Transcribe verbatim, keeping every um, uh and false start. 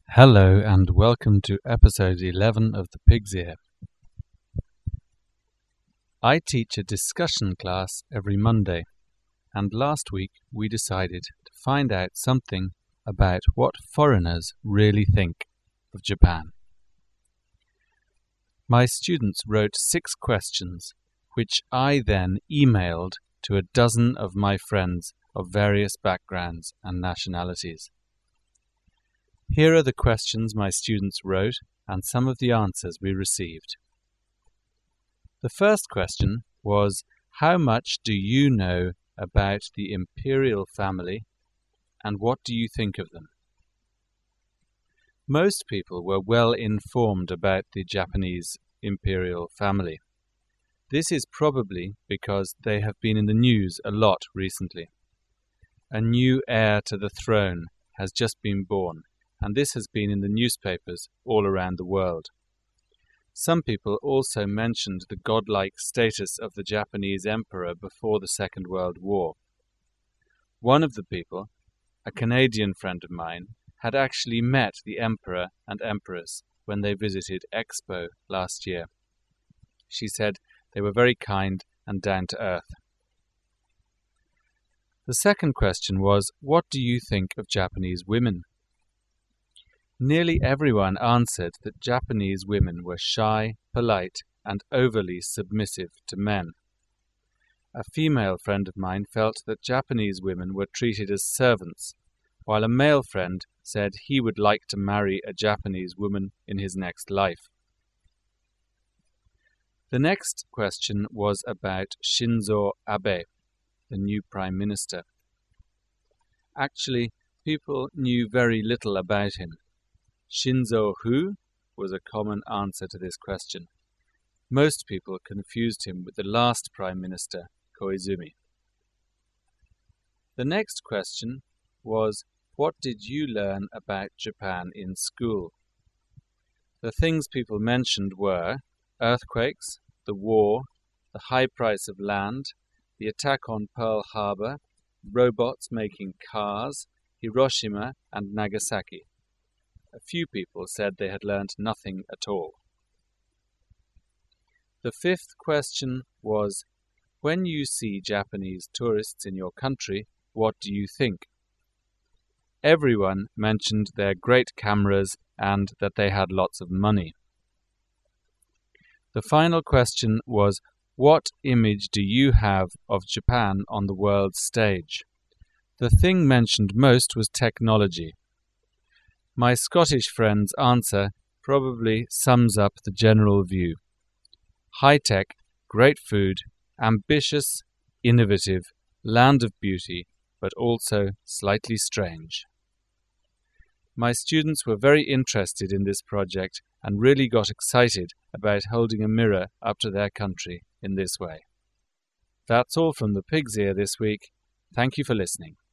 Hello and welcome to episode eleven of The Pig's Ear. I teach a discussion class every Monday, and last week we decided to find out something about what foreigners really think of Japan. My students wrote six questions, which I then emailed to a dozen of my friends of various backgrounds and nationalities. Here are the questions my students wrote and some of the answers we received. The first question was, how much do you know about the imperial family and what do you think of them? Most people were well informed about the Japanese imperial family. This is probably because they have been in the news a lot recently. A new heir to the throne has just been born, and this has been in the newspapers all around the world. Some people also mentioned the godlike status of the Japanese emperor before the Second World War. One of the people, a Canadian friend of mine, had actually met the emperor and empress when they visited Expo last year. She said they were very kind and down to earth. The second question was, what do you think of Japanese women? Nearly everyone answered that Japanese women were shy, polite, and overly submissive to men. A female friend of mine felt that Japanese women were treated as servants, while a male friend said he would like to marry a Japanese woman in his next life. The next question was about Shinzo Abe, the new Prime Minister. Actually, people knew very little about him. Shinzo who was a common answer to this question. Most people confused him with the last Prime Minister, Koizumi. The next question was, what did you learn about Japan in school? The things people mentioned were earthquakes, the war, the high price of land, the attack on Pearl Harbor, robots making cars, Hiroshima and Nagasaki. A few people said they had learned nothing at all. The fifth question was, when you see Japanese tourists in your country, what do you think? Everyone mentioned their great cameras and that they had lots of money. The final question was, what image do you have of Japan on the world stage? The thing mentioned most was technology. My Scottish friend's answer probably sums up the general view. High-tech, great food, ambitious, innovative, land of beauty, but also slightly strange. My students were very interested in this project and really got excited about holding a mirror up to their country in this way. That's all from The Pig's Ear this week. Thank you for listening.